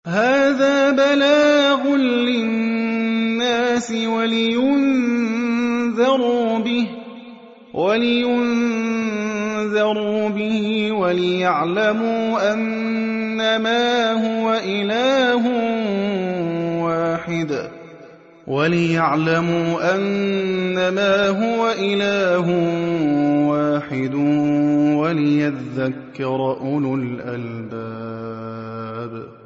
هَٰذَا بَلَاغٌ لِّلنَّاسِ وَلِيُنذَرُوا بِهِ وَلِيَعْلَمُوا أَنَّمَا هُوَ إِلَٰهٌ وَاحِدٌ وَلِيَذَّكَّرَ أُولُو الْأَلْبَابِ